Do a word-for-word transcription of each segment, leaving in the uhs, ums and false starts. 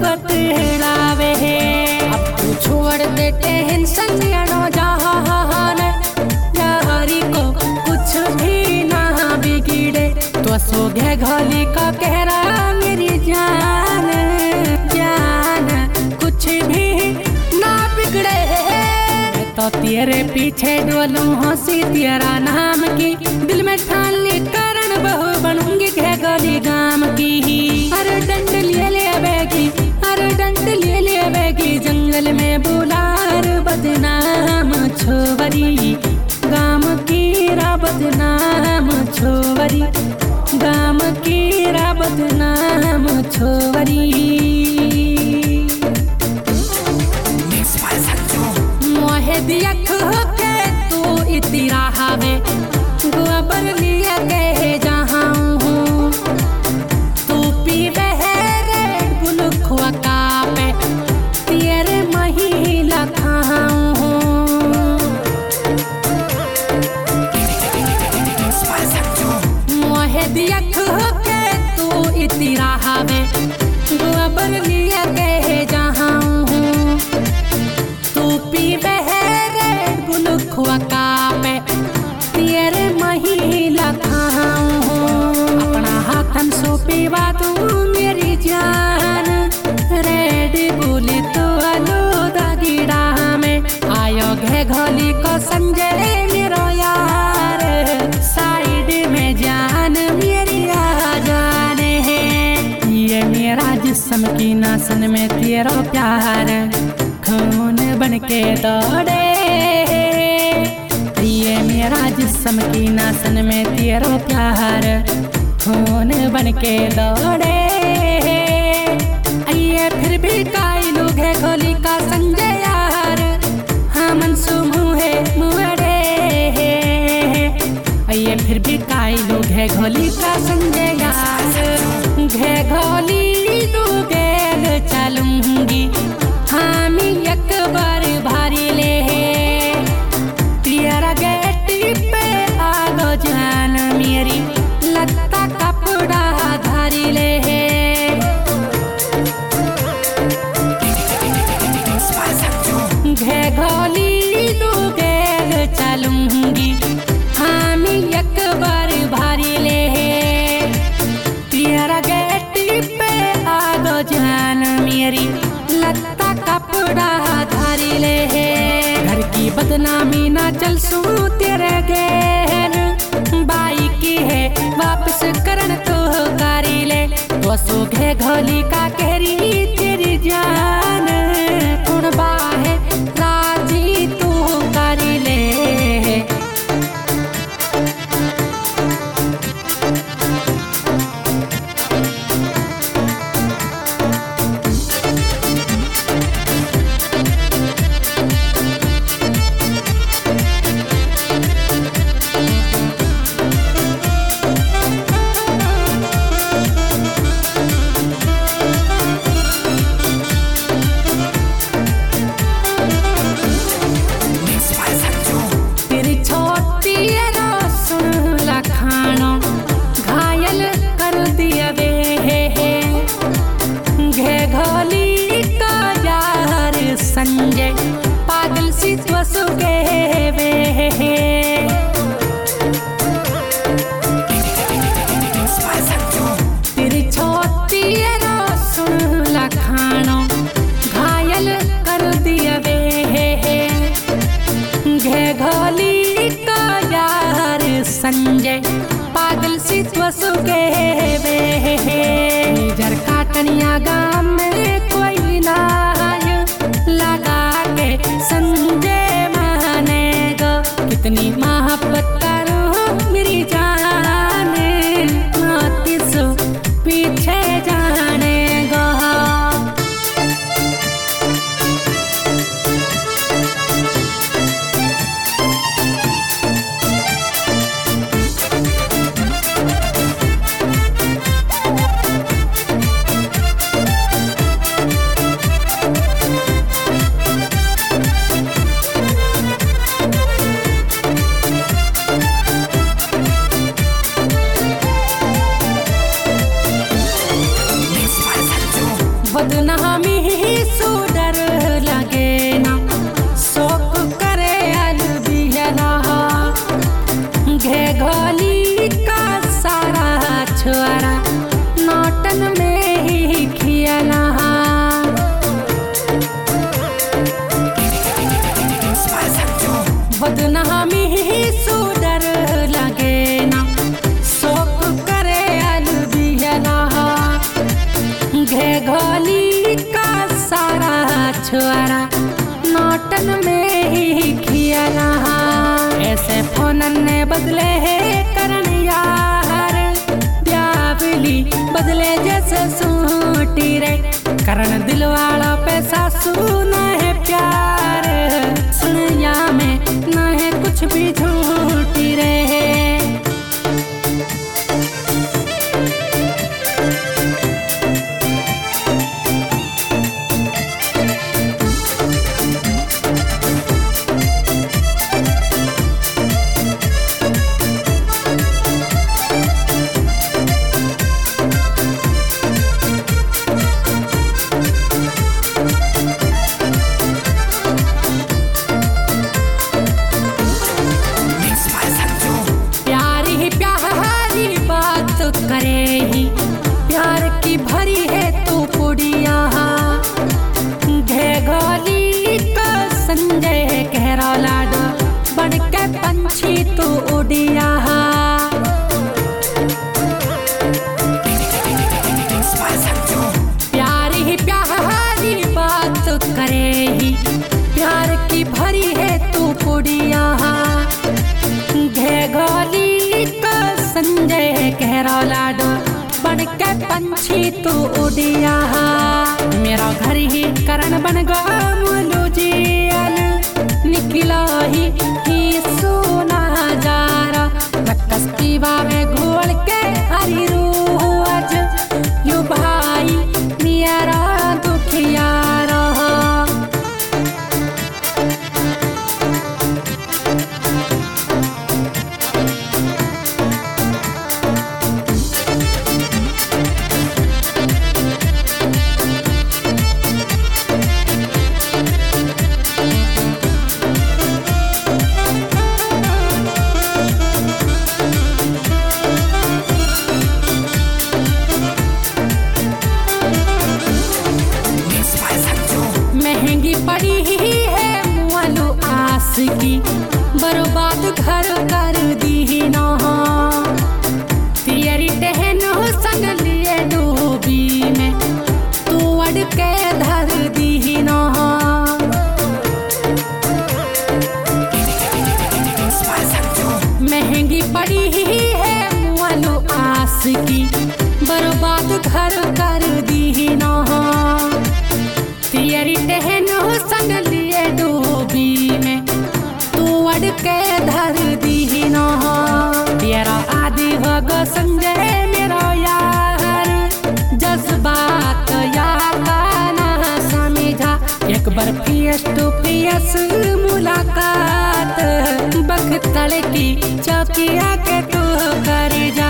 बतलावे। अब तू छोड़ दे टेंशन जहान, यारी को कुछ भी ना बिगड़े। तो सोगे घोली का कह रहा मेरी जान, जान कुछ भी ना बिगड़े। तो तेरे पीछे डोलूं हंसी तेरा नाम की, दिल में ठान ली करण बहू बनूंगी घोली गाम की। अरे डंड लिए ले बेगी, अरे डंड लिए ले बेगी, जंगल में बुलार बदनाम छोवरी, गाम की रा बदनाम छोवरी, गाम की रा बदनाम छोवरी। मोहे दिया के तू इतिरा हवे, गोबर लिया कहे जहाँ हूँ। तू पीवे रे बुलखुआ कापे, तेरे महिला खाऊं हूँ। मोहे दिया के तू इतिरा हवे, गोबर लिया कहे जहाँ हूँ। तू पीवे बुलखुआ कापे, तेरे महिला खाऊं हूँ। अपना हाथन सो पीवा तू मेरी जान, रेड बुली तो आलो दागिड़ा में। आयो घे घोली को संजय मेरो यार, साइड में जान मेरी आ जाने है। ये मेरा जिस्म की नासन में तेरा प्यार, खून बन के दौड़े। ये मेरा जिस्म की नासन में तेरा प्यार, खून बन के दौड़े। ये फिर भी काई लोग है घोली का संजय यार, हाँ मनसू मुहे मुहरे। ये फिर भी काई लोग है घोली का संजय यार, घे घोली दू गेल चलूंगी, हाँ मी एक बार भारी ले। तेरा गेटी पे आगो जान मेरी, लत्ता कपड़ा धारी ले। घे घोली दू गेल चलूंगी, हाँ मी एक बार भारी ले। तेरा गेटी पे आगो जान मेरी, लत्ता कपड़ा धारी ले। घर की बदनामी ना चल सू तेरे गैर, बाई की है वापस करन तो कारी ले। तो सो घे घोली का कहरी तेरी जान, कौन बाहे राजी तू कारी ले। संजय पागल सी त्वसु के वे, तेरी छोटी रो सुन लखानो, घायल कर दिया वे। घे घोली का यार संजय पागल सी त्वसु के वे। निजर काटनिया गाँव में कोई ना लगा के संजय माने गो, कितनी मोहब्बत करूं मेरी जान, मोती सो पीछे जाने गो। मछुआरा नौटन में ही खियाला। ऐसे फोन ने बदले है करण यार, ब्यावली बदले जैसे सूटी रे। करण दिलवाला पे सासू न है प्यार, सुनिया में न है कुछ भी झूठी रे। करे ही प्यार की भरी है तू पुड़िया, घेगोली का संजय गहरा लाडो बन के पंछी तू उड़िया। प्यार ही प्यारी बात करे ही प्यार की भरी है तू पुड़िया, घेगोली का संजय गहरा लाडो बन के पंछी तू उड़िया। मेरा घर ही करण बन गया मुलुजियन, निकला ही ही सोना जारा। कस्तीवा में घोल के हरी रूह आज यू भाई मेरा दुखिया रहा। महंगी पड़ी ही है मुआलू आस की, बर्बाद घर कर दी ना। तेरी टहन संग लिए डूबी में तू अड़ के धर दी ना। महंगी पड़ी ही है मुआलू आस की, बर्बाद घर कर दी ना। तेरी टहन संग लिए डूबी में तू अड़ के धर दी ना। तेरा आदि हो गो संजय मेरा यार, जज्बात यार का ना समझा। एक बार फेस टू फेस मुलाकात बख्तल की चौकिया के तू कर जा।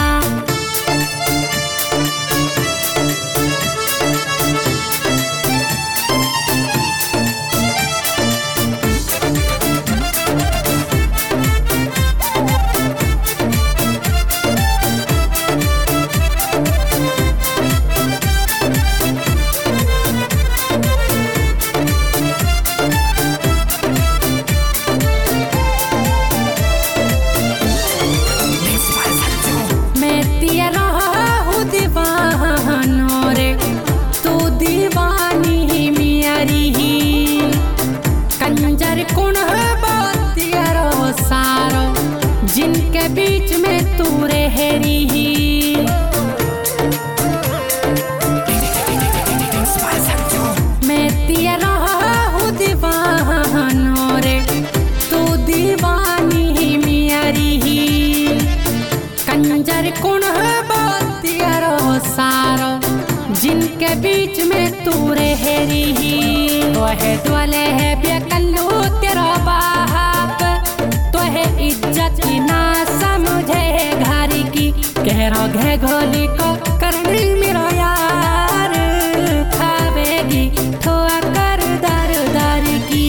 जिनके बीच में तू रहरी ही, मैं तेरा हूँ दीवानो रे तू दीवानी ही मेरी ही। कंजर कौन है बात तेरा सारो, जिनके बीच में तू रहरी ही। तो है द्वाले है बेकल्लू तेरा बाप, तो है इज्जत की ना समझे घारी की। कह रहा घे घोली को करनी मेरा यार, खावेगी थोड़ा कर दर दर की।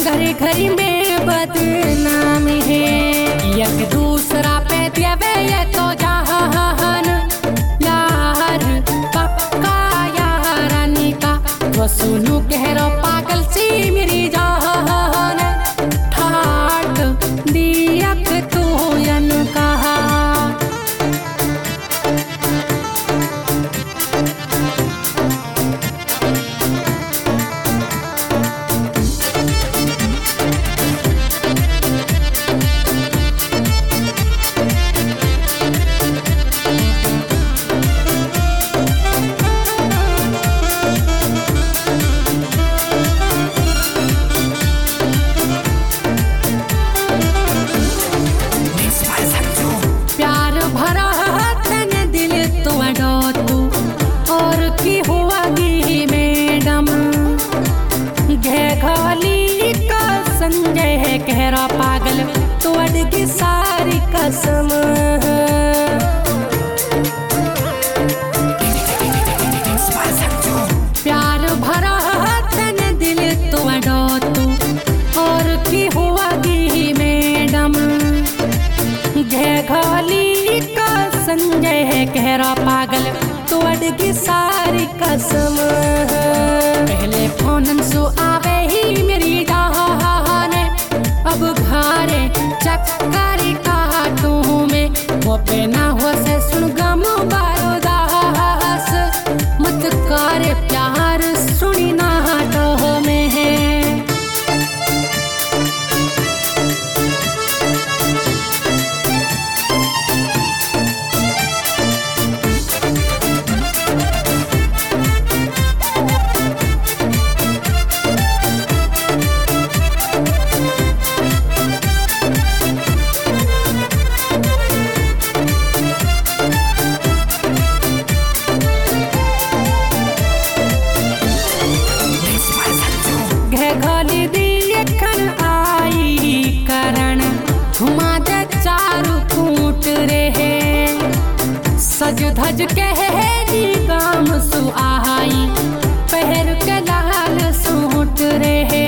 घरी घरी में बदनाम है। एक दूसरा पे देवे ये तो जहान यार पक्का यारानी का। तो सुनू कह रो पागल सी मेरी जान ठाट दियक तू यन कहा। संजय है कहरा पागल तो अड़गी सारी कसम। प्यार भरा तन दिल तो अडो तू और की हुआ गी मैडम। घोली का संजय है कहरा पागल तो अड़गी सारी कसम। पहले फोन सो आवे ही मेरी जान अब घरे चक्कर काटू में। वो पे ना हो से सुन गम बारोदास मत करे प्यार सुनी ना तो में है। घोली दी खन आई करण घुमा दे चारू कूट रहे। सज धज के गाम सु आई पहर के लाल सूट रहे।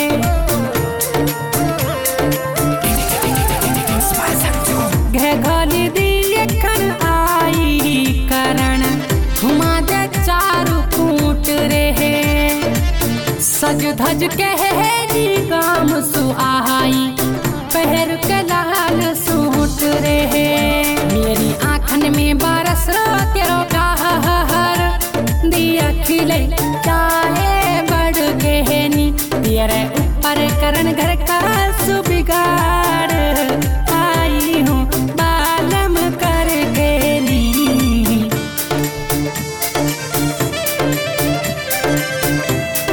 घोली दी खन आई करण घुमा दे चारू कूट रहे। सज धज के गाम सु आई पहर के लाल सूट रहे। मेरी आँखन में बरस रो तेरो कहर दिया खिले चाहे